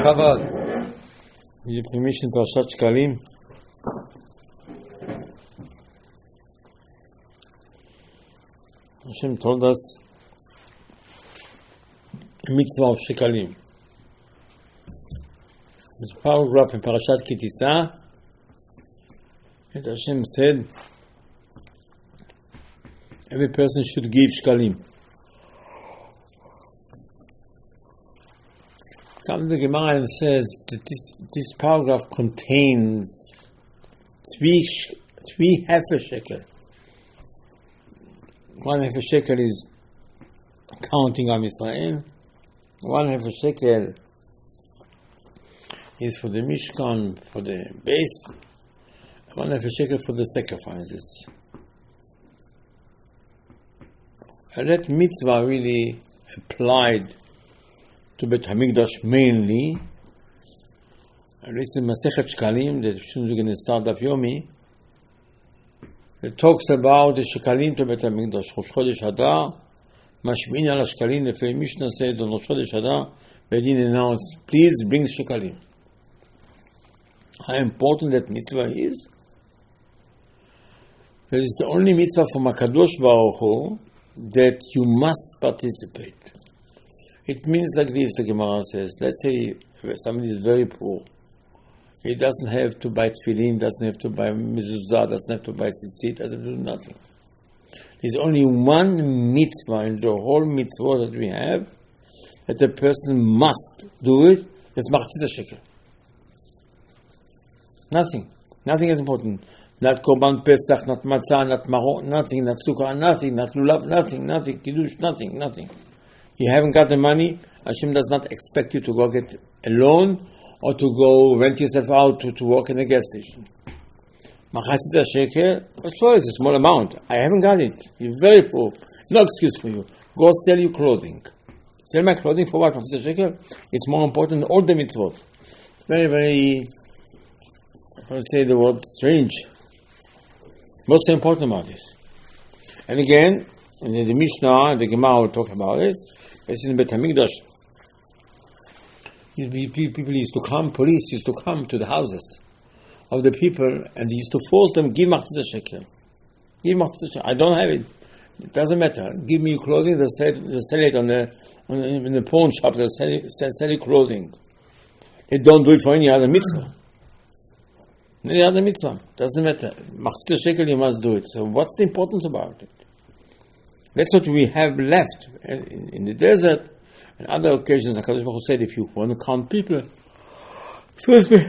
Chabad. You permission to Parashat Shkalim. Hashem told us a mitzvah of Shkalim. There's a paragraph in Parashat Ki Tisa that Hashem said every person should give Shkalim. Comes the Gemara and says that this paragraph contains three half a shekel. One half a shekel is counting Am Yisrael. One half a shekel is for the Mishkan, for the base. One half a shekel for the sacrifices. And that mitzvah really applied to Bet HaMikdash mainly. And it's in Masechet Shkalim that soon we're going to start Daf Yomi. It talks about the Shkalim to Bet HaMikdash. Rosh Chodesh Hadar, Mashmin al Shkalim, the Mishnah said on Rosh Chodesh Hadar, Bedin announced, please bring Shkalim. How important that mitzvah is? That is the only mitzvah from HaKadosh Baruch Hu that you must participate. It means like this, the Gemara says. Let's say somebody is very poor. He doesn't have to buy tefillin, doesn't have to buy mezuzah, doesn't have to buy tzitzit, doesn't have to do nothing. There's only one mitzvah in the whole mitzvah that we have that the person must do it. It's machzit shekel. Nothing. Nothing is important. Not korban pesach, not matzah, not maror, nothing, not sukkah, nothing, not lulav, nothing, kiddush, nothing. You haven't got the money, Hashem does not expect you to go get a loan or to go rent yourself out to work in a gas station. Machatzit shekel, that's all, it's a small amount. I haven't got it. You're very poor. No excuse for you. Go sell your clothing. Sell my clothing for what? Machatzit shekel? It's more important than all the mitzvot. It's very, very, I would say the word strange. What's so important about this? And again, in the Mishnah, the Gemara will talk about it. It's in Bet HaMikdash. People used to come, police used to come to the houses of the people, and they used to force them, give machzit shekel. Give machzit shekel. I don't have it. It doesn't matter. Give me clothing, they'll sell it in the pawn shop, they'll sell you clothing. They don't do it for any other mitzvah. Any other mitzvah. Doesn't matter. Machzit shekel, you must do it. So what's the importance about it? That's what we have left in the desert. And other occasions, HaKadosh Baruch Hu said, if you want to count people, excuse me,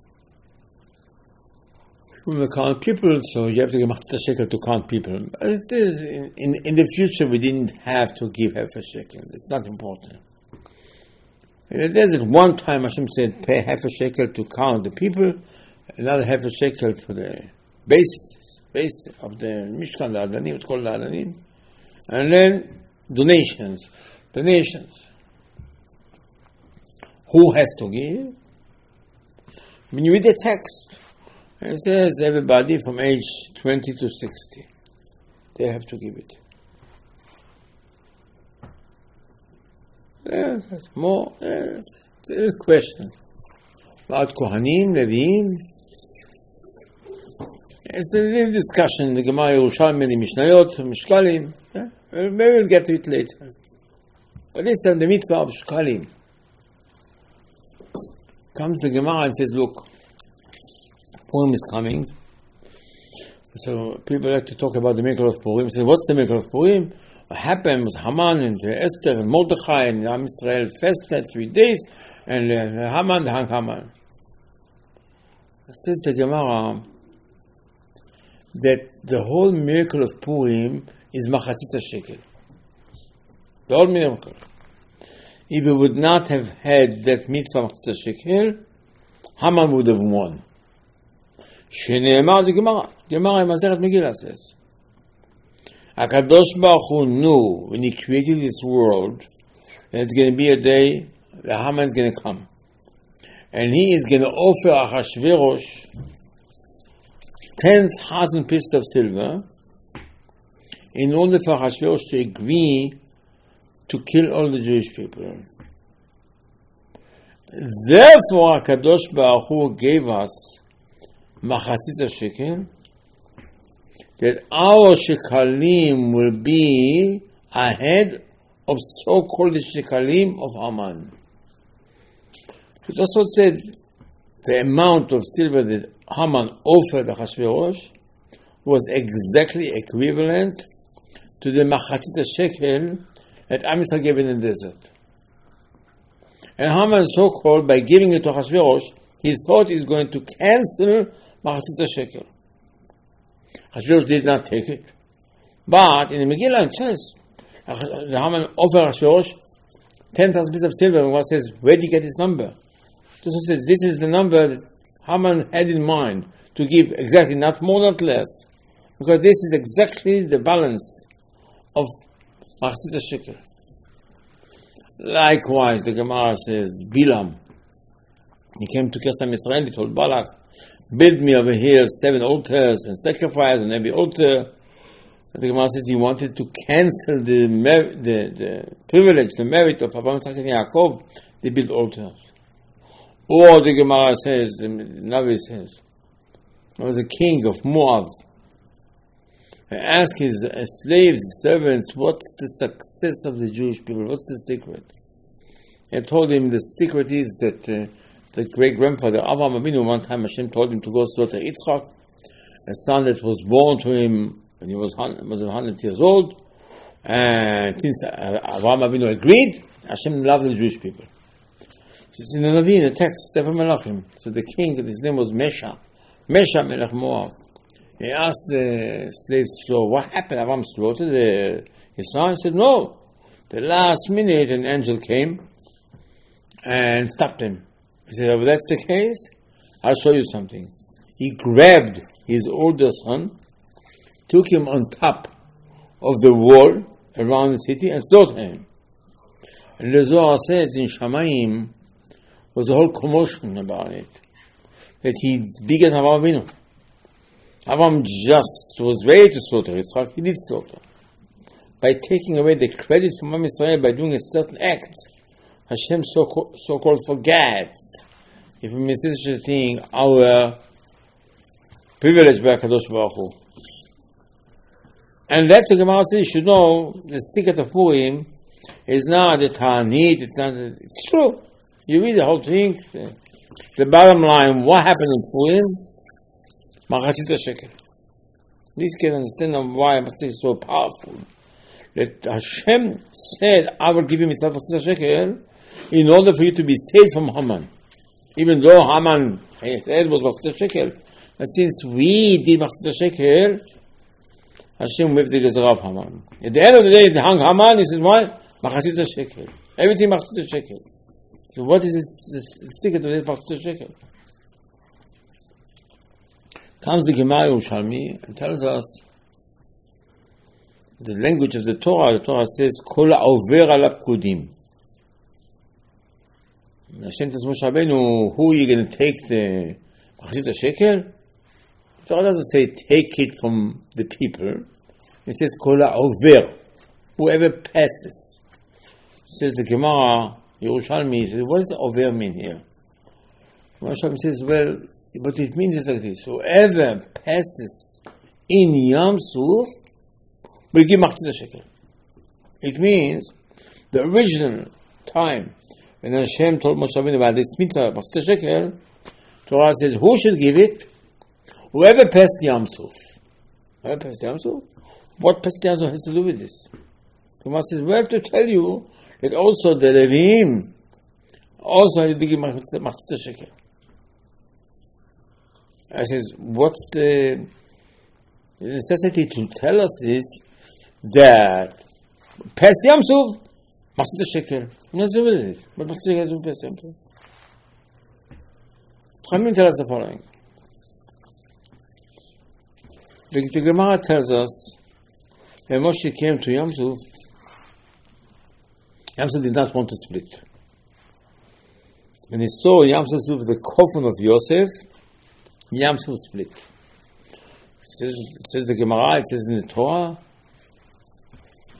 you want to count people, so you have to give machzit shekel to count people. But it is, in the future, we didn't have to give half a shekel. It's not important. In the desert, one time Hashem said, pay half a shekel to count the people, another half a shekel for the base of the Mishkan, the Adanim, it's called the Adanim. And then donations. Who has to give? When you read the text, it says everybody from age 20 to 60. They have to give it. There's more. There's a question about Kohanim, Levim. It's a little discussion. The Gemara Yerushalmi, the Mishnayot, Mishkalim. Maybe we'll get to it later. But listen, the mitzvah of Shkalim. Comes the Gemara and says, look, Purim is coming. So people like to talk about the miracle of Purim. Say, what's the miracle of Purim? What happened was Haman and Esther and Mordechai and Am Yisrael fasted 3 days, and Haman hung Haman. Says the Gemara that the whole miracle of Purim is machatzit shekel. The whole miracle. If we would not have had that mitzvah machatzit shekel, Haman would have won. Shene'emar the Gemara in Masechet Megillah says, HaKadosh Baruch Hu knew when He created this world that it's going to be a day that Haman is going to come. And he is going to offer Achashverosh 10,000 pieces of silver in order for Achashverosh to agree to kill all the Jewish people. Therefore, Kadosh Baruch Hu gave us Machatzit shekel, that our shekalim will be ahead of so-called shekalim of Haman. So that's what said the amount of silver that Haman offered Achashverosh was exactly equivalent to the Machatzit shekel that Am Yisrael gave in the desert. And Haman, so-called, by giving it to Achashverosh, he thought he's going to cancel Machatzit shekel. Achashverosh did not take it. But in the Megillah it says, the Haman offered Achashverosh 10,000 pieces of silver, and God says, where did you get this number? Just says, this is the number that Haman had in mind to give exactly, not more, not less. Because this is exactly the balance of Machatzit shekel. Likewise, the Gemara says, Bilam, he came to Kesam Yisrael, he told Balak, build me over here 7 altars and sacrifice on every altar. And the Gemara says he wanted to cancel the privilege, the merit of Avraham, Yitzchak, and Yaakov. They built altars. Or the Gemara says, the Navi says, there was a king of Moab. He asked his slaves, servants, what's the success of the Jewish people? What's the secret? He told him the secret is that the great-grandfather Avraham Avinu, one time Hashem told him to go slaughter Yitzchak, a son that was born to him when he was 100 years old. And since Avraham Avinu agreed, Hashem loved the Jewish people. It's in the Navi, in the text, Sefer Melachim. So the king, his name was Mesha Melech Moab. He asked the slaves, so what happened? Avraham slaughtered his son? He said, no. The last minute, an angel came and stopped him. He said, if that's the case, I'll show you something. He grabbed his older son, took him on top of the wall around the city, and slaughtered him. And the Zohar says in Shamayim, was a whole commotion about it, that he began Avraham Avinu. Avraham just was ready to slaughter Yitzchak. He did slaughter. By taking away the credit from Am Yisrael by doing a certain act, Hashem so-called forgets. If we miss such a thing, our privilege by Kadosh Baruch Hu. And that the Gemara says, you should know, the secret of Purim is not the Ta'anit, it's true. You read the whole thing, the bottom line, what happened in Purim? Machatzit shekel. Please can understand why Machatzit is so powerful. That Hashem said, I will give you mitzvah Machatzit shekel in order for you to be saved from Haman. Even though Haman head was Machatzit shekel, but since we did Machatzit shekel, Hashem whipped the gezerah of Haman. At the end of the day, they hung Haman, he says, what? Machatzit shekel. Everything Machatzit shekel. So what is the secret of the Machatzit shekel? Comes the Gemara Yerushalmi and tells us the language of the Torah. The Torah says, Kol ha'over al hapkudim. Hashem tells Moshe Rabbeinu, who are you going to take the Machatzit shekel? The Torah doesn't say take it from the people. It says Kol ha'over, whoever passes. It says the Gemara Yerushalmi, says, what does over mean here? Moshe Rabbeinu says, well, what it means is like this: whoever passes in Yam Suf will give Machatzit shekel. It means the original time when Hashem told Moshe Rabbeinu about this mitzvah Machatzit shekel, Torah says who should give it? Whoever passed Yam Suf. Whoever passed Yam Suf. What passed Yam Suf has to do with this? Torah says we have to tell you that also the Levim also had to give Machatzit shekel. I says, what's the necessity to tell us is that past Yam Suf, Machatzit shekel. What's with it? What Machatzit shekel do past Yam Suf? Chachamim tell us the following. The Gemara tells us that Moshe came to Yam Suf. Yam Suf did not want to split. When he saw Yam Suf with the coffin of Yosef, Yam Suf split. It says the Gemara, it says in the Torah.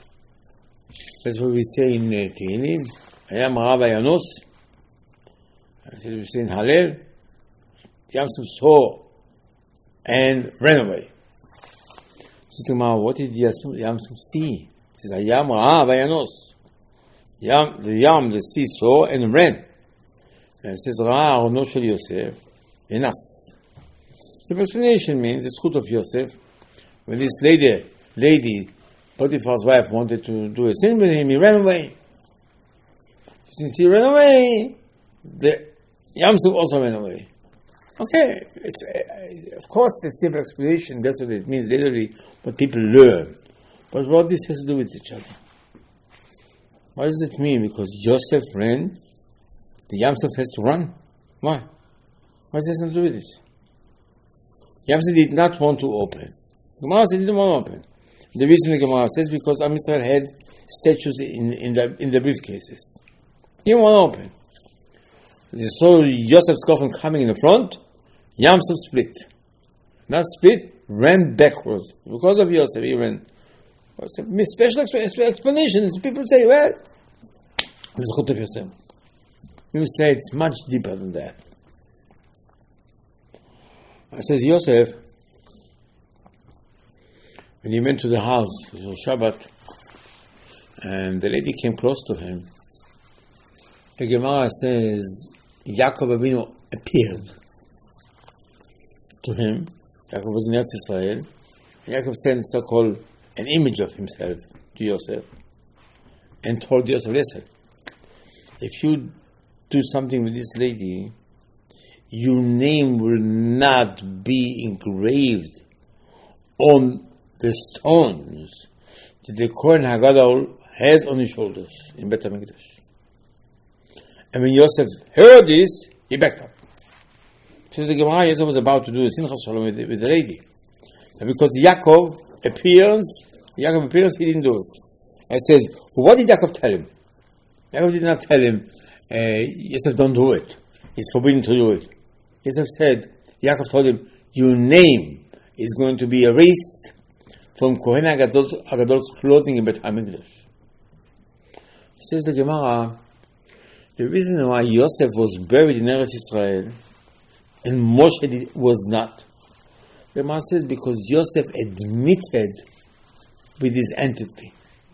That's what we say in Tehillim. Hayam Rav Yanos. It says we say in Hallel, Yam Suf saw and ran away. Says the Gemara, what did Yam Suf see? It says Hayam Ra'a Vayanos. The sea saw and ran. And it says Ra'a Arono Shel Yosef Enas. So the explanation means the schut of Yosef. When this lady, Potiphar's wife, wanted to do a sin with him, he ran away. Since he ran away, the Yam Suf also ran away. Okay, it's of course the simple explanation. That's what it means. Literally, what people learn. But what this has to do with each other? What does it mean? Because Yosef ran, the Yam Suf has to run. Why? What does this have to do with it? Yam Suf did not want to open. Gemara said he didn't want to open. The reason the Gemara says because Am Yisrael had statues in the briefcases. He didn't want to open. They saw Yosef's coffin coming in the front. Yam Suf split. Not split, ran backwards. Because of Yosef, he ran. It's a special explanation. People say, well, it's a chut of Yosef. You say it's much deeper than that. I says Yosef, when he went to the house, it was Shabbat, and the lady came close to him. The Gemara says, Yaakov Avinu appeared to him. Yaakov was in Eretz Israel. Yaakov sent so-called an image of himself to Yosef and told Yosef, listen, if you do something with this lady, your name will not be engraved on the stones that the Kohen HaGadol has on his shoulders in Beit HaMikdash. And when Yosef heard this, he backed up. Says the Gemara, Yosef was about to do a Simchas Shalom with the lady. And because Yaakov appears, he didn't do it. And it says, what did Yaakov tell him? Yaakov did not tell him, Yosef, don't do it. It's forbidden to do it. Yosef said, Yaakov told him, your name is going to be erased from Kohen HaGadol's clothing in Beit HaMikdash. Says the Gemara, the reason why Yosef was buried in Eretz Israel and Moshe was not, the Gemara says because Yosef admitted with his entity.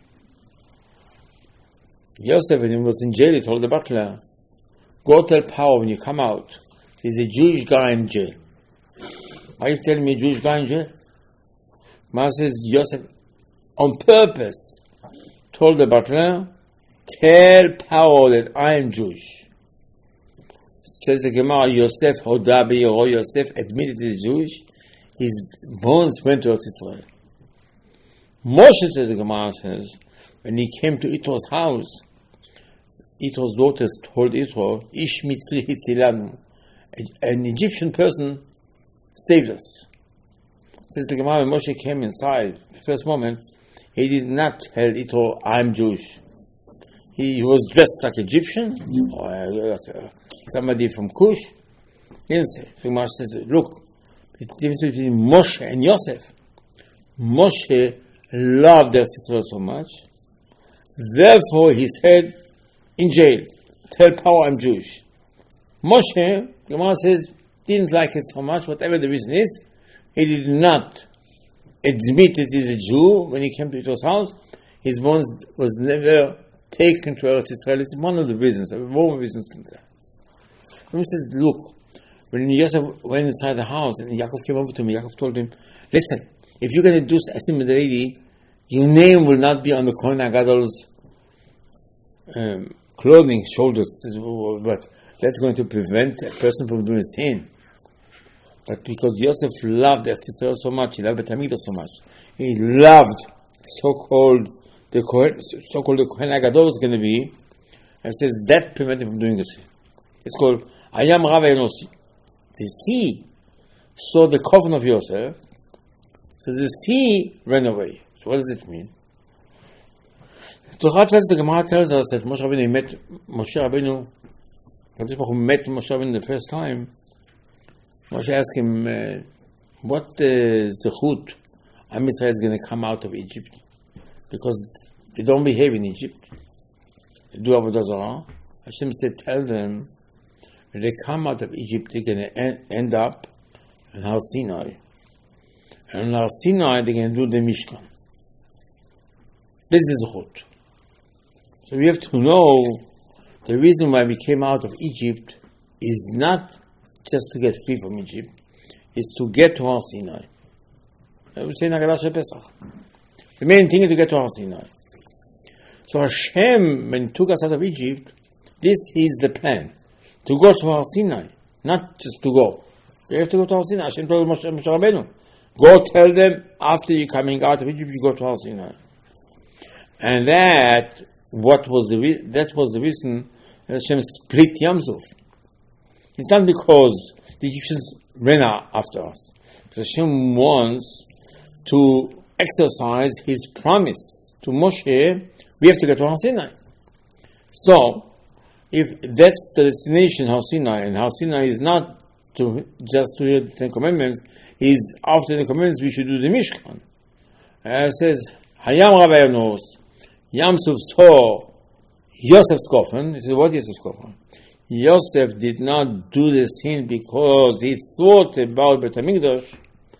Yosef, when he was in jail, he told the butler, go tell Paro when you come out, there's a Jewish guy in jail. Why are you telling me a Jewish guy in jail? Gemara says Yosef, on purpose, told the butler, tell Paro that I am Jewish. Says the Gemara, Yosef Hodabi or Yosef admitted he's Jewish. His bones went to Eretz Israel. Moshe, says the Gemara, says, when he came to Yitro's house, Yitro's daughters told Yitro, Ish Mitzri Hitzilanu, an Egyptian person saved us. Says the Gemara, when Moshe came inside, the first moment, he did not tell Yitro, I'm Jewish. He was dressed like Egyptian, or like somebody from Cush. He didn't say. So Moshe says, look, the difference between Moshe and Yosef. Moshe loved Eretz Israel so much, therefore he said, in jail, tell Paro I'm Jewish. Moshe, Gemara says, didn't like it so much, whatever the reason is, he did not admit that he's a Jew when he came to Yitro's house. His bones was never taken to Eretz Israel. It's one of the reasons, more reasons than that. He says, look, when Yosef went inside the house and Yaakov came over to me, Yaakov told him, listen, if you're going to do a sin with the lady, your name will not be on the Kohen HaGadol's clothing, shoulders, but that's going to prevent a person from doing sin. But because Yosef loved Eretz Israel so much, he loved Beit HaMikdash so much, he loved so-called the Kohen HaGadol was going to be, and says that prevented him from doing the sin. It's called Ayam Rav Enosi. The sea saw the coffin of Yosef, so the sea ran away. So what does it mean? The Gemara tells us that Moshe Rabbeinu met Moshe Rabbeinu the first time. Moshe asked him, what zechut Am Yisrael is going to come out of Egypt? Because they don't behave in Egypt. They do Avodah Zarah. Hashem said, tell them, When they come out of Egypt, they're going to end up in Har Sinai. And in Har Sinai, they're going to do the Mishkan. This is Zechut. So we have to know the reason why we came out of Egypt is not just to get free from Egypt, is to get to Har Sinai. We say in Haggadah Shel Pesach. The main thing is to get to Har Sinai. So Hashem, when he took us out of Egypt, this is the plan. To go to Har Sinai, not just to go. You have to go to Har Sinai. Hashem told Moshe Rabbeinu, go tell them, after you're coming out of Egypt, you go to Har Sinai. And that was the reason that Hashem split Yam Suf. It's not because the Egyptians ran after us. Because Hashem wants to exercise His promise to Moshe, we have to get to Har Sinai. So, if that's the destination, Har Sinai, and Har Sinai is not to just to hear the Ten Commandments, is after the commandments we should do the Mishkan. It says, Hayam Rabbeinu, Yam Suf saw Yosef's coffin. This is what Yosef's coffin. Yosef did not do the sin because he thought about Beit HaMikdash.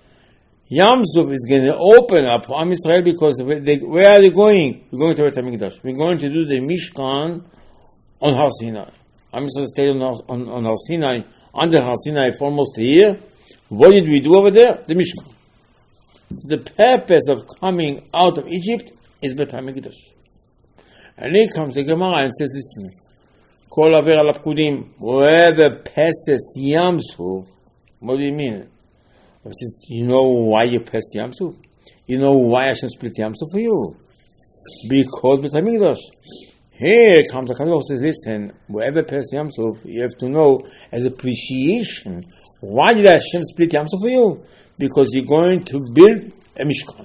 Yam Suf is going to open up for Am Yisrael because where are they going? We're going to Beit HaMikdash. We're going to do the Mishkan on Har Sinai. Am Yisrael stayed on Har Sinai, under Har Sinai for almost a year. What did we do over there? The Mishkan. The purpose of coming out of Egypt is Beit HaMikdash. And here comes the Gemara and says, listen, Kol Aver al Apkudim, whoever passes Yam Suf, what do you mean? He says, you know why you passed Yam Suf? You know why Hashem split Yam Suf for you? Because Beit HaMikdash. Here comes the Kadosh who says, listen, whoever passes Yam Suf, you have to know as appreciation, why did Hashem split Yam Suf for you? Because you're going to build a Mishkan.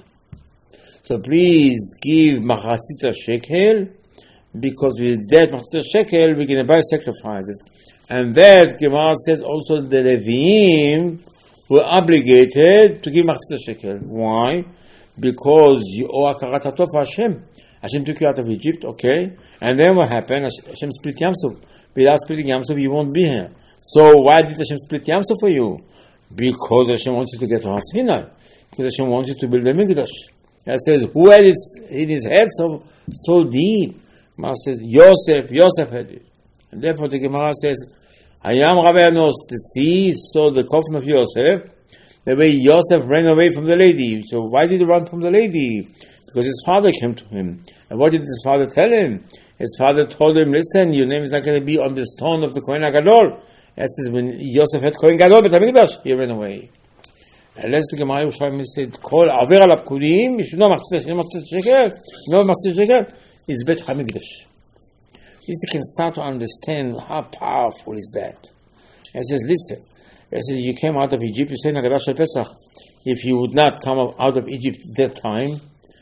So please give Machatzit shekel, because with that Machatzit shekel we're going to buy sacrifices. And that Gemara says also the Leviim were obligated to give Machatzit shekel. Why? Because you owe Hakarat Hatov for Hashem. Hashem took you out of Egypt, okay? And then what happened? Hashem split Yam Suf. Without splitting Yam Suf, you won't be here. So why did Hashem split Yam Suf for you? Because Hashem wants you to get to Har Sinai. Because Hashem wants you to build the Mikdash. It says, who had it in his head so deep? Gemara says, Yosef had it. And therefore the Gemara says, Hayam Rabbeinu, the sea saw the coffin of Yosef, the way Yosef ran away from the lady. So why did he run from the lady? Because his father came to him. And what did his father tell him? His father told him, listen, your name is not going to be on the stone of the Kohen HaGadol. That says, when Yosef had Kohen Gadol, Beit HaMikdash, he ran away. And let's the Gemara Yerushalmi said, Kol Aver al Apkudim, you should know Machatzit shekel. You know Machatzit shekel is Beit HaMikdash. You can start to understand how powerful is that. And it says, listen, it says, you came out of Egypt, you say in Haggadah Shel Pesach, if you would not come out of Egypt at that time,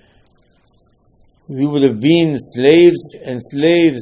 we would have been slaves and slaves.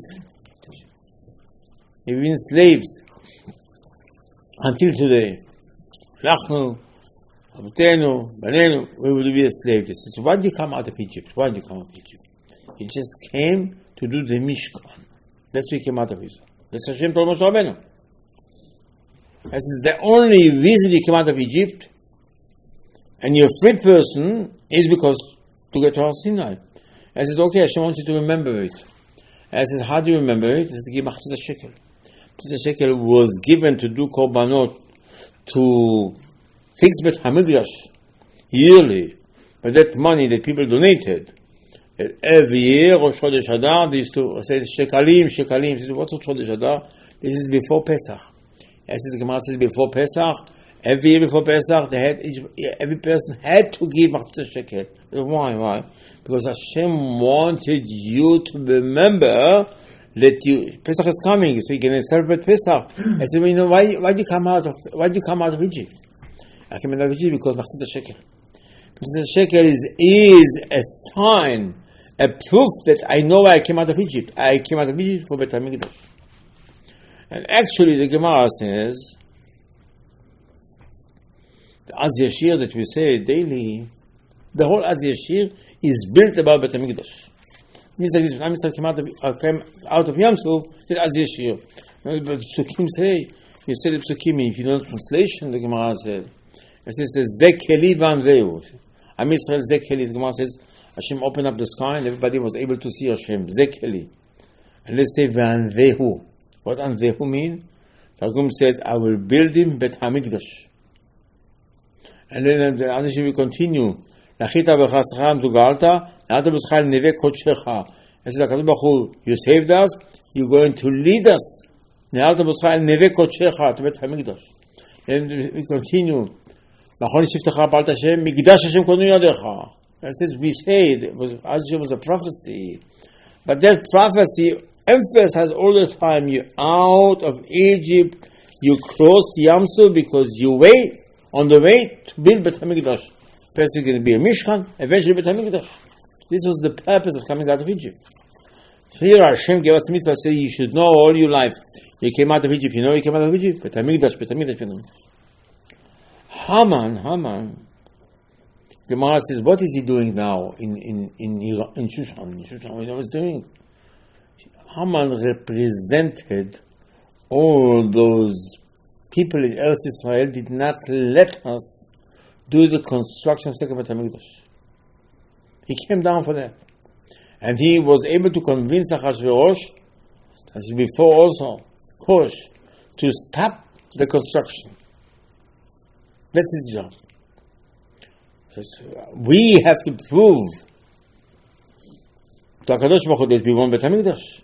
We've been slaves until today. Lachnu, Abtenu, Banenu, we will be a slave. He says, why did you come out of Egypt? Why did you come out of Egypt? You just came to do the Mishkan. That's why you came out of Israel. That's Hashem told Moshe Rabbeinu. This is the only reason you came out of Egypt, and you're a free person, is because to get to Har Sinai. And says, okay, Hashem wants you to remember it. And says, how do you remember it? It says, give Machatzit shekel. Machatzit shekel was given to do korbanot, to fix Beit HaMikdash yearly. But that money that people donated, every year, Rosh Chodesh Adar, they used to say, shekalim. He says, what's Rosh Chodesh Adar? This is before Pesach. As the Gemara says, before Pesach, every year before Pesach, every person had to give Machatzit shekel. Why? Because Hashem wanted you to remember that Pesach is coming, so you're going to celebrate Pesach. I said, well, you know, why did you come out of Egypt? I came out of Egypt because Machatzit shekel. Machatzit shekel is a sign, a proof that I know I came out of Egypt. I came out of Egypt for Beit HaMikdash. And actually, the Gemara says, the Az Yashir that we say daily, the whole Az Yashir is built about Beit HaMikdash. It means like this, when Am Yisrael came out of Yam Suf, it's Az Yashir. But Sukkim say, You said the psukim, if you know the translation, the Gemara said, it says, Zekeli van veu. Am Yisrael Zekeli, the Gemara says, Hashem opened up the sky and everybody was able to see Hashem. Zekeli. And let's say, van vehu. What an vehu mean? Targum says, I will build him Bet HaMikdash. And then the other will continue. Lachita b'chascham zugalta, na'ata b'schal neve kodshecha. It says, HaKadosh Baruch Hu, you saved us, you're going to lead us. Na'ata b'schal neve kodshecha to Bet HaMikdash. And we continue. Machon shiftecha b'alt Hashem, migdash Hashem konu yadecha. It says, we say, Hashem was a prophecy. But that prophecy emphasizes all the time, you're out of Egypt, you crossed Yamsu because you wait on the way to build Bet HaMikdash. First it's going to be a Mishkan, eventually Bet HaMikdash. This was the purpose of coming out of Egypt. So here Hashem gave us the mitzvah, say you should know all your life. You came out of Egypt, you know you came out of Egypt? Bet HaMikdash, Bet HaMikdash, Bet HaMikdash. Haman, Gemara says, what is he doing now in Shushan? In Shushan, what he was doing? Haman represented all those people in Eretz Israel did not let us do the construction of Second Bet HaMikdash. He came down for that. And he was able to convince Achashverosh, as before also, Kosh, to stop the construction. That's his job. We have to prove to HaKadosh Baruch Hu that we want Bet HaMikdash.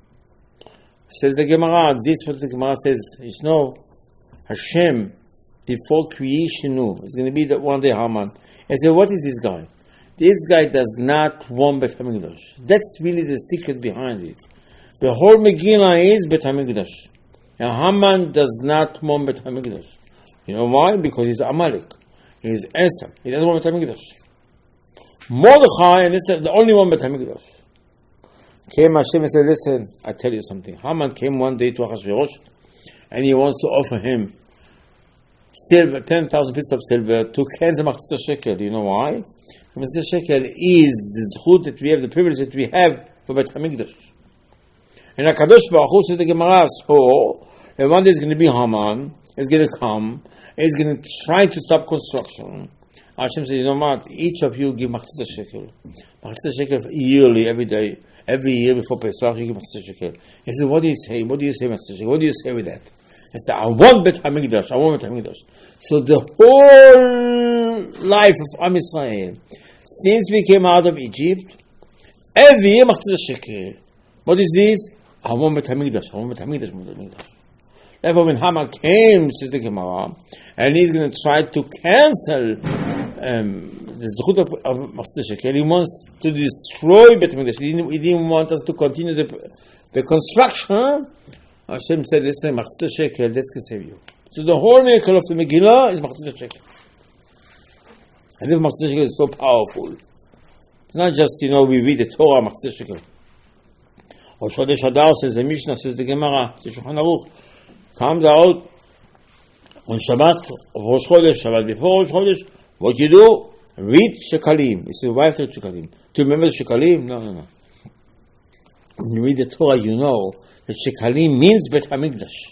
Says the Gemara, this what the Gemara says, is no, Hashem, before creation knew, it's going to be that one day Haman. I said, what is this guy? This guy does not want Bet HaMikdash. That's really the secret behind it. The whole Megillah is Bet HaMikdash. And Haman does not want Bet HaMikdash. You know why? Because he's Amalek. He's Esau. He doesn't want Bet HaMikdash. Mordechai, and this is the only one Bet HaMikdash. Came Hashem and said, listen, I tell you something. Haman came one day to Achashverosh and he wants to offer him silver, 10,000 pieces of silver, 2 cans of Machzor Shekel. You know why? Machzor Shekel is the zchut that we have, the privilege that we have for Bet HaMikdash. And HaKadosh Baruch Hu says the Gemara, so the one day is going to be Haman, is going to come, is going to try to stop construction. Hashem said, you know what? Each of you give Machzor Shekel. Machzor Shekel yearly, every day. Every year before Pesach, you give Machzor Shekel. He said, what do you say? What do you say, Machzor Shekel? What do you say with that? I said, I want Bet HaMikdash. I want Bet HaMikdash. So the whole life of Am Yisrael, since we came out of Egypt, every year Machzor Shekel. What is this? I want Bet HaMikdash. I want Bet HaMikdash. I want Bet HaMikdash. Therefore, when Haman came, says the Gemara, and he's going to try to cancel the zchut of Machzor Shekel, he wants to destroy Bet HaMikdash. He didn't want us to continue the construction. Hashem said, listen, Machzor Shekel, this can save you. So the whole miracle of the Megillah is Machzor Shekel. And this Machzor Shekel is so powerful. It's not just, we read the Torah, Machzor Shekel. Rosh Chodesh Adar, says the Mishnah, says the Gemara, says Shulchan Aruch, comes out on Shabbat, Rosh Chodesh, Shabbat before Rosh Chodesh, what you do? Read Shekalim. He says, why have to read Shekalim? To remember the Shekalim? No. When you read the Torah, you know that Shekalim means Bet HaMikdash.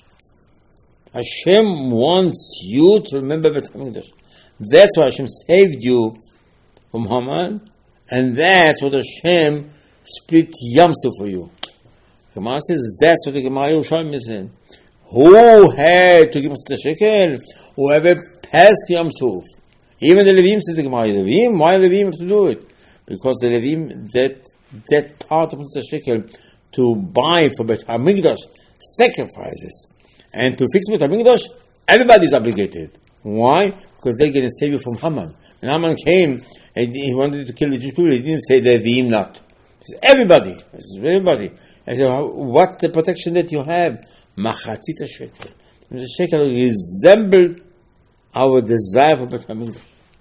Hashem wants you to remember Bet HaMikdash. That's why Hashem saved you from Haman, and that's what Hashem split Yamsu for you. Gemara says that's what the Gemara Yerushalmi is saying. Who had to give us the shekel? Whoever passed Yamsuf. Even the Levim, says the Gemara. Levim? Why Levim have to do it? Because the Levim, that part of the shekel to buy for Bet HaMikdash sacrifices. And to fix Bet HaMikdash, everybody is obligated. Why? Because they're going to save you from Haman. When Haman came and he wanted to kill the Jewish people, he didn't say the Levim not. He said everybody. He said everybody. I said, what the protection that you have? Machatzit shekel. The shekel resembled our desire for Bet HaMikdash.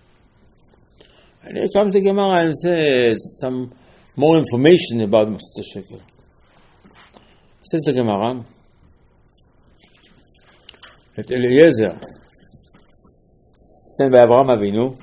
And here comes the Gemara and says some more information about Machzor Shekel. Says the Gemara that Eliezer sent by Abraham Avinu,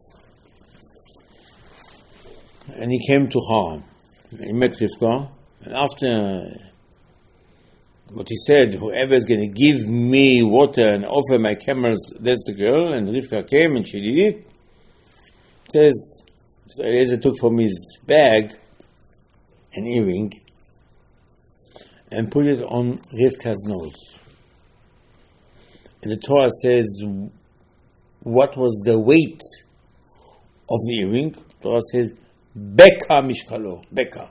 and he came to Haran. He met Rivka, and after But he said, whoever is going to give me water and offer my camels, that's the girl. And Rivka came and she did it. It says, so Eliezer took from his bag an earring and put it on Rivka's nose. And the Torah says, what was the weight of the earring? The Torah says, Beka Mishkalo. Beka.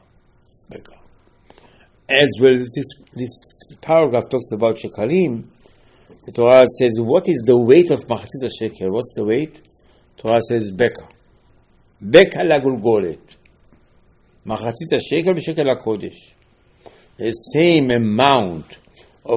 As well, this paragraph talks about shekalim. The Torah says, what is the weight of machatzit shekel? What's the weight? The Torah says, Beka. Beka lagulgolet. Machatzit shekel b'shekel hakodesh. The same amount of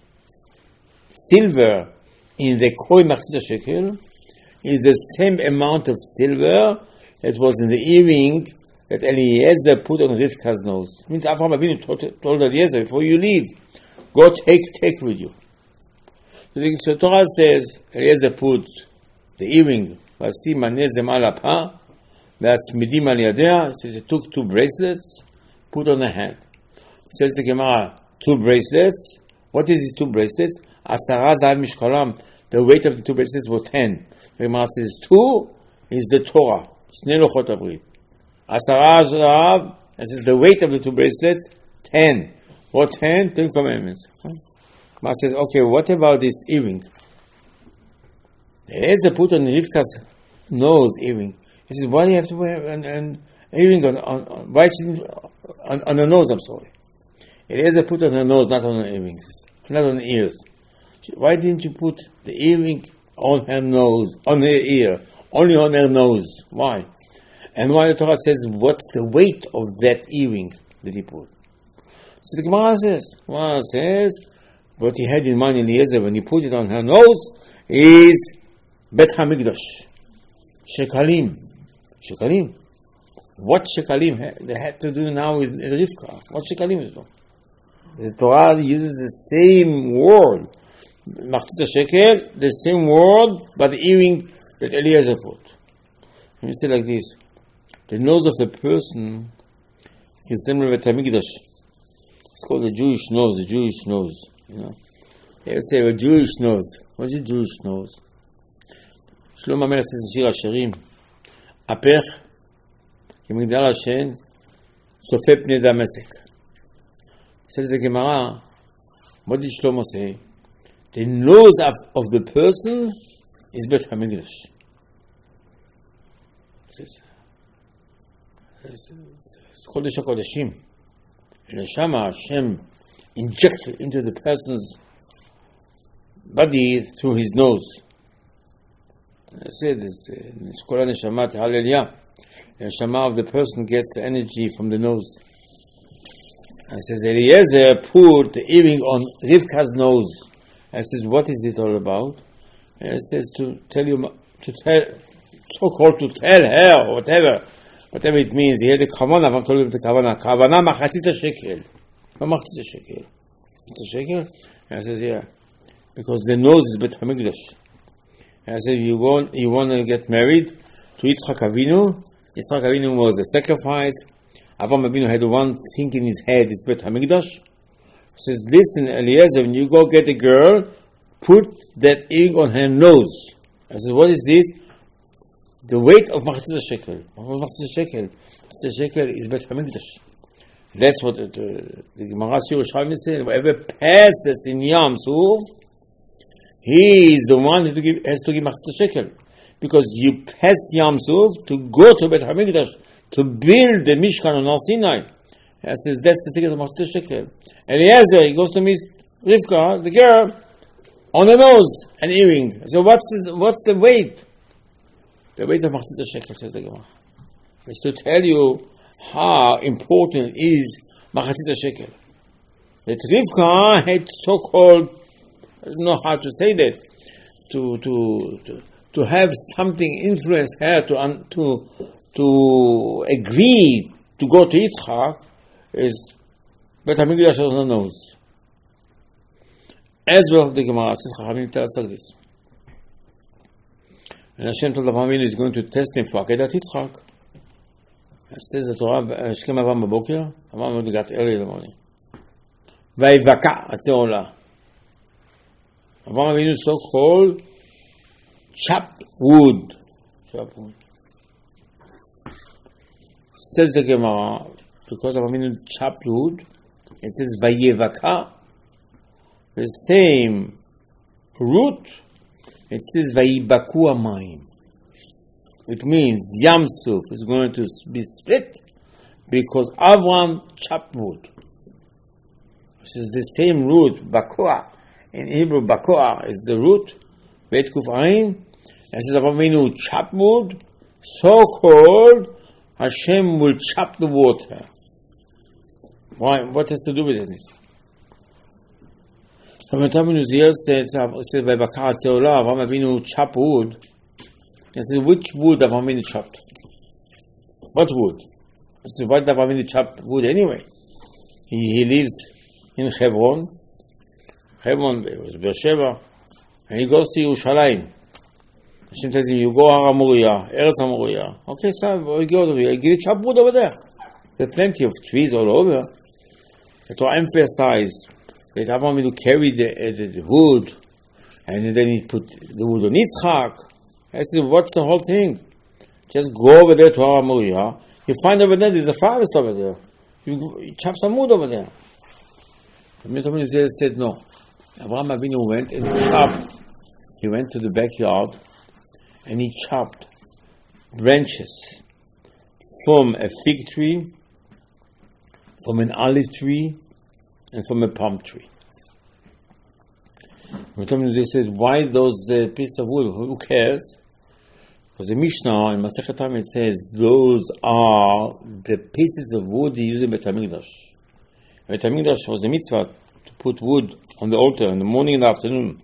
silver in the koi machatzit shekel is the same amount of silver that was in the earring that Eliezer put on Rivka's nose. It means Avraham Avinu told Eliezer, before you leave, go take with you. So the Torah says, Eliezer put the earring, Vasim anezem al apa, v'atzmidim al yadea. It says he took 2 bracelets, put on the hand. Says the Gemara, 2 bracelets. What is these 2 bracelets? Asara zahav mishkalam. The weight of the 2 bracelets was 10. The Gemara says 2 is the Torah. Shnei lochot habrit. Asara zahav, this is the weight of the 2 bracelets, 10. What 10? 10 commandments. Gemara says, okay, what about this earring? Eliezer put on Rivka's nose earring. He says, why do you have to wear an earring on the nose? I'm sorry. Eliezer put on her nose, not on her earrings, not on the ears. Why didn't you put the earring on her nose, on her ear, only on her nose? Why? And why the Torah says, what's the weight of that earring that he put? So the Gemara says, what he had in mind Eliezer when he put it on her nose is Bet HaMikdash. Shekalim. What shekalim they had to do now with Rivka? What shekalim is it? The Torah uses the same word. Machatzit shekel, the same word, but the earring that Eliezer put. Let me say like this. The nose of the person is similar to Hamikdash. It's called the Jewish nose, you know. They say a Jewish nose. What's a Jewish nose? Shlomo HaMelech says in Shir HaShirim, Apech, כמגדל השן, צופה פני דמשק. Says the Gemara, what did Shlomo say? The nose of the person is Bet HaMikdash. It's Kodesh HaKodeshim. And Shama Hashem injected into the person's body through his nose. I said it's Kol HaNeshama Hallelujah. The Neshama of the person gets the energy from the nose. And says Eliezer put the earring on Rivka's nose. And says, what is it all about? And it says to tell her, or whatever it means. He had the kavanah. I'm telling you the kavanah. Kavanah machatzit shekel. Not machatzit shekel. It's a shekel. And I says, yeah, because the nose is Bet HaMikdash. And I said, you want to get married to Yitzchak Avinu? Yitzchak Avinu was a sacrifice. Avraham Avinu had one thing in his head, it's Bet HaMikdash. He says, listen, Eliezer, when you go get a girl, put that earring on her nose. I said, what is this? The weight of Machatzit shekel. Machatzit shekel is Bet HaMikdash. That's what the Gemara Yerushalmi is saying. Whoever passes in Yam Suf, he is the one who has to give Machatzit shekel. Because you pass Yam Suf to go to Bet HaMikdash, to build the Mishkan on Har Sinai. I says, that's the secret of Machatzit shekel. Eliezer, he goes to meet Rivka, the girl, on the nose, an earring. So what's the weight? The weight of Machatzit shekel, says the Gemara. It's to tell you how important is Machatzit shekel. That Rivka had so-called, I don't know how to say that, to have something influence her to agree to go to Yitzchak is Bet HaMikdash on the nose. As well, the Gemara says, Chachamim tell us like this. And Hashem told Avraham Avinu is going to test him for Akedat Yitzchak. It says the Torah, Shkem Avraham Baboker, Avraham Avinu got early in the morning. Vayivaka Atzeola. Avraham Avinu is so-called chopped wood. Chopped wood. Says the Gemara, because Avraham Avinu chopped wood, it says Vayivaka. The same root, it says Vayibaku Amayim. It means Yam Suf is going to be split because Avraham chopped wood. Which is the same root, Bakua. In Hebrew, Bakua is the root, Beit Kuf Ayin. And it says Avraham Avinu chopped wood, so called Hashem will chop the water. Why? What has to do with it? So when Avraham Avinu said, Vayivaka Atzeola, Avraham Avinu chopped wood. He says, which wood Avraham Avinu chopped? What wood? He says, why did Avraham Avinu chop wood anyway? He lives in Hebron. Hebron was Beersheba. And he goes to Yerushalayim. Hashem tells him, you go Har HaMoriah, Eretz HaMoriah. Okay, son, we go over here. You get chop wood over there. There are plenty of trees all over. To emphasize that Avraham Avinu carried the wood, and then he put the wood on Yitzchak. I said, what's the whole thing? Just go over there to Har HaMoriah. You find over there, there's a forest over there. You chop some wood over there. The said, no. Avraham Avinu went and chopped. He went to the backyard and he chopped branches from a fig tree, from an olive tree, and from a palm tree. They said, why those pieces of wood? Who cares? Because the Mishnah in Masechet Tamid says those are the pieces of wood used in Beit HaMikdash. Beit HaMikdash was a mitzvah to put wood on the altar in the morning and the afternoon.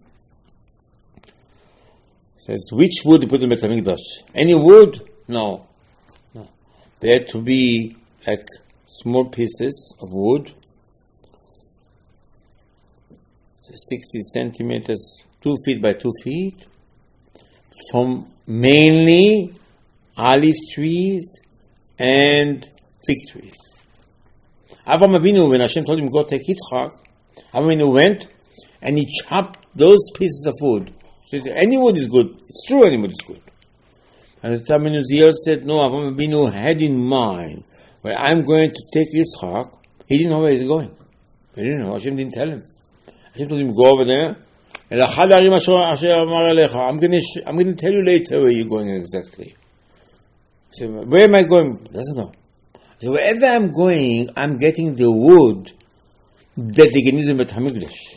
It says, which wood you put in Beit HaMikdash? Any wood? No. They had to be like small pieces of wood, 60 centimeters, 2 feet by 2 feet, from mainly olive trees and fig trees. Avraham Avinu, when Hashem told him go take Yitzchak, Avraham Avinu went and he chopped those pieces of wood. So any wood is good. It's true, any wood is good. And the time Uziel said, no, Avraham Avinu had in mind, when I'm going to take Yitzchak, he didn't know where he's going. He didn't know. Hashem didn't tell him. Hashem told him, go over there. I'm going to tell you later where you're going exactly. So, where am I going? He doesn't know. So wherever I'm going, I'm getting the wood that they can use in Beit HaMikdash.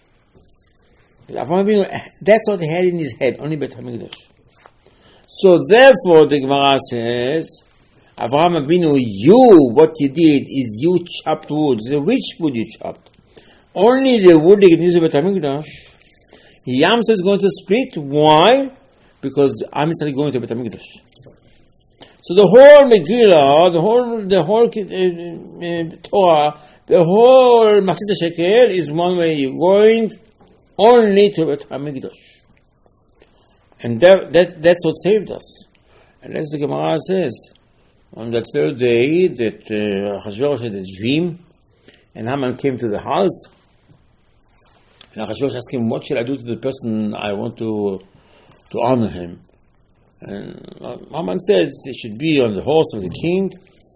That's what he had in his head, only Beit HaMikdash. So therefore, the Gemara says, Avraham Avinu, what you did is you chopped wood. So which wood you chopped? Only the wood they can use in Beit HaMikdash. Yam is going to split. Why? Because Am Yisrael is going to Beit HaMikdash. So the whole Megillah, the whole Torah, the whole Machzit Shekel is one way. You're going only to Beit HaMikdash. And that's what saved us. And as the Gemara says, on the third day that Achashverosh had a dream, and Haman came to the house, and Achashverosh asked him, what shall I do to the person I want to honor him? And Haman said, they should be on the horse of the king,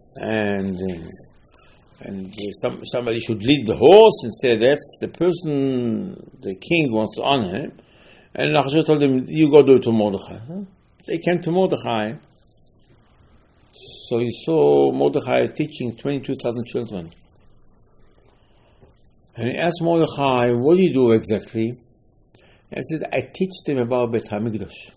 and somebody should lead the horse and say, that's the person the king wants to honor him. And Achashverosh told him, you go do it to Mordechai. They came to Mordechai. So he saw Mordechai teaching 22,000 children. And he asked Mordechai, what do you do exactly? And he said, I teach them about Beit HaMikdash.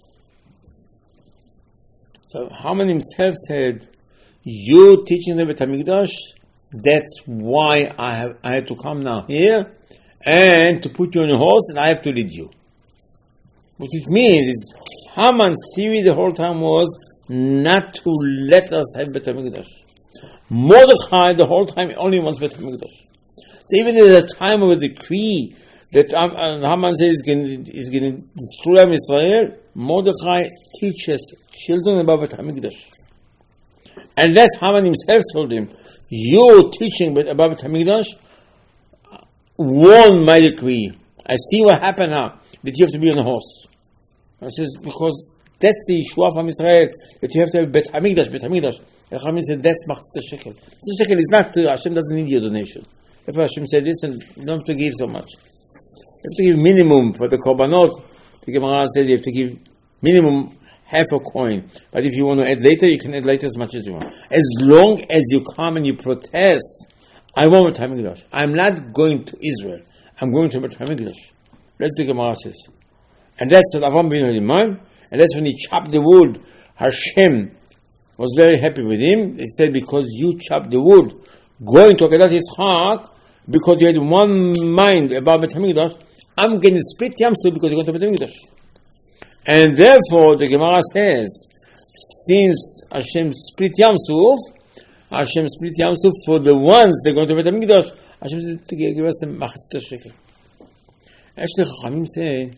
So Haman himself said, you teaching them Beit HaMikdash, that's why I had to come now here and to put you on a horse and I have to lead you. What it means is Haman's theory the whole time was not to let us have Beit HaMikdash. Mordechai the whole time only wants Beit HaMikdash. So even at the time of a decree that Haman says is going to destroy Israel, Mordechai teaches children about Beit HaMikdash. And that Haman himself told him, you're teaching about Beit HaMikdash, won my decree. I see what happened now, that you have to be on a horse. I says, because that's the Yeshua from Israel, that you have to have Bet Hamikdash. And Chachamim said, that's Machzit shekel. Machzit shekel is not, Hashem doesn't need your donation. If Hashem said, listen, you don't have to give so much. You have to give minimum for the korbanot. The Gemara says you have to give minimum half a coin. But if you want to add later, you can add later as much as you want. As long as you come and you protest, I want Bet Hamikdash. I'm not going to Israel. I'm going to Bet Hamikdash. That's the Gemara says. And that's what Avram bin Haliman. And that's when he chopped the wood. Hashem was very happy with him. He said, because you chopped the wood, going to Akedat Yitzchak, because you had one mind about Bet Hamikdash, I'm going to split Yamsuf because you're going to Bet Hamikdash. And therefore, the Gemara says, since Hashem split Yamsuf for the ones that are going to Bet Hamikdash, Hashem said to give us the Machzit shekel. Actually, Chachamim say,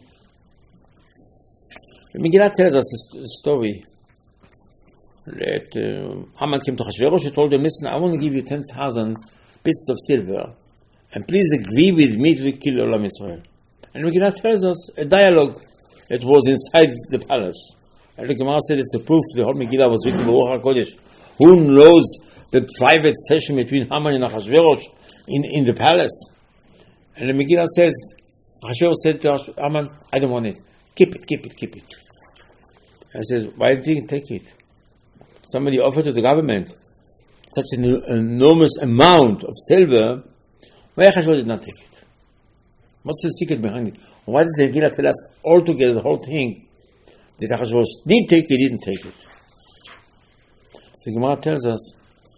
Megillah tells us a story that Haman came to Achashverosh. He told him, listen, I want to give you 10,000 pieces of silver, and please agree with me to kill Olam Yisrael. And Megillah tells us a dialogue that was inside the palace. And the Gemara said it's a proof the whole Megillah was written by Ruach HaKodesh. Who knows the private session between Haman and Achashverosh in the palace? And the Megillah says, Achashverosh said to Haman, I don't want it. Keep it. And he says, why didn't you take it? Somebody offered to the government such an enormous amount of silver. Why Achashverosh did not take it? What's the secret behind it? Why does the Megillah tell us altogether the whole thing that Achashverosh did take it, didn't take it? The Gemara tells us,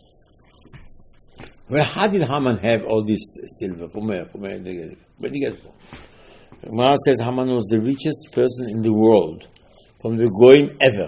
well, how did Haman have all this silver? Where did he get it from? The Gemara says Haman was the richest person in the world, from the Goyim ever.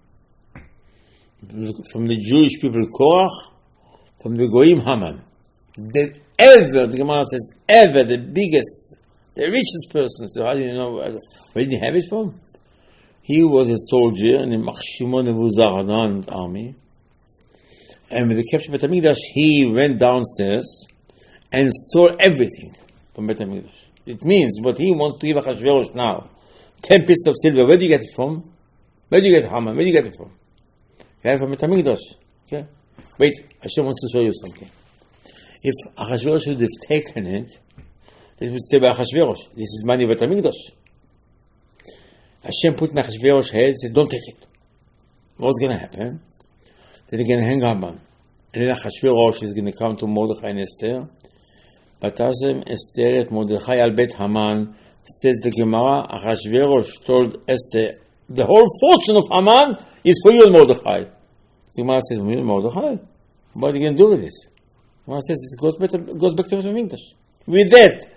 From the Jewish people, Korach, from the Goyim, Haman. The Gemara says, ever the biggest, the richest person. So how do you know, where did he have it from? He was a soldier in the Machshimon Nebuzaradan army. And when they captured Bet HaMikdash, he went downstairs and stole everything from Bet HaMikdash. It means what he wants to give Achashverosh now, 10 pieces of silver. Where do you get it from? Where do you get Haman? Where do you get it from? You have it from Bet HaMikdash. Okay? Wait, Hashem wants to show you something. If Achashverosh would have taken it, it would stay by Achashverosh. This is money of Bet HaMikdash. Hashem put in Achashverosh's head and said, don't take it. What's going to happen? Then they're going to hang Haman. And then Achashverosh is going to come to Mordechai and Esther. Batasem Esther et Mordechai al Bet Haman, says the Gemara, Achashverosh told Esther, the whole fortune of Haman is for you and Mordechai. The Gemara says, me and Mordechai? What are you going to do with this? The Gemara says, it goes back to Bet HaMikdash. With that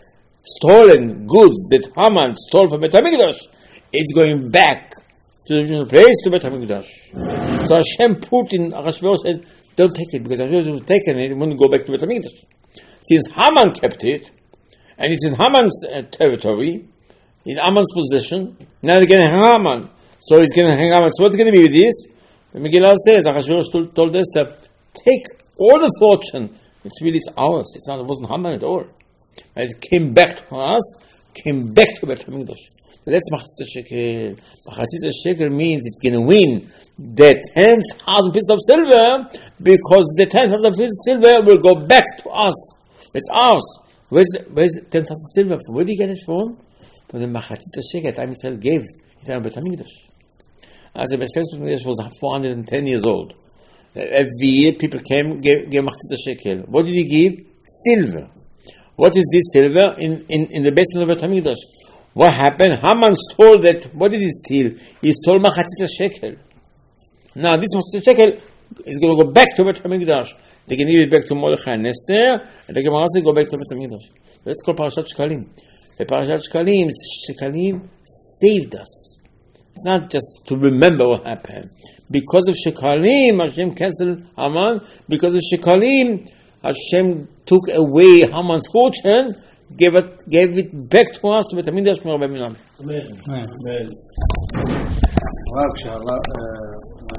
stolen goods that Haman stole from Bet HaMikdash, it's going back to the original place, to Bet HaMikdash. So Hashem put in Achashverosh said, don't take it, because Achashverosh would have taken it, it wouldn't go back to Bet HaMikdash. Since Haman kept it, and it's in Haman's territory, in Haman's possession, now they're going to hang Haman. So he's going to hang Haman. So what's going to be with this? The Megillah says, Achashverosh told Esther, take all the fortune. It's ours. It wasn't Haman at all. And it came back to us, came back to Bet HaMikdash. That's Machzit shekel. Machzit shekel means it's going to win the 10,000 pieces of silver, because the 10,000 pieces of silver will go back to us. It's ours. Where's 10,000 silver from? Where do you get it from? From the Machzit shekel that Israel gave it to Bet HaMikdash. As the Bet HaMikdash was 410 years old. Every year people came, gave Machzit shekel. What did he give? Silver. What is this silver? In the basement of Bet HaMikdash. What happened? Haman stole that. What did he steal? He stole Machzit shekel. Now this Machzit shekel is going to go back to Bet HaMikdash. They can give it back to Mordechai and Esther, and the Gemara says go back to Bet HaMikdash. Let's call Parashat Shekalim. The Parashat Shekalim saved us. It's not just to remember what happened. Because of Shekalim, Hashem canceled Haman. Because of Shekalim, Hashem took away Haman's fortune, gave it back to us, to Bet HaMikdash. Amen.